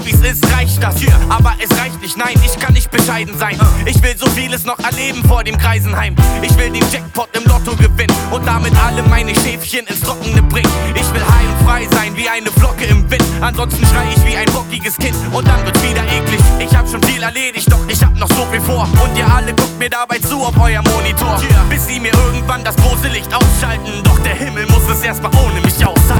wie's ist, reicht das. Aber es reicht nicht, nein, ich kann nicht bescheiden sein. Ich will so vieles noch erleben vor dem Greisenheim. Ich will den Jackpot im Lotto gewinnen und damit alle meine Schäfchen ins Trockene bringen. Ich will high und frei sein wie eine Flocke im Wind. Ansonsten schrei ich wie ein bockiges Kind und dann wird's wieder eklig. Ich hab schon viel erledigt, doch ich hab noch so viel vor. Und ihr alle guckt mir dabei zu auf euer Monitor, bis sie mir irgendwann das große Licht ausschalten. Doch der Himmel muss es erstmal ohne mich aushalten.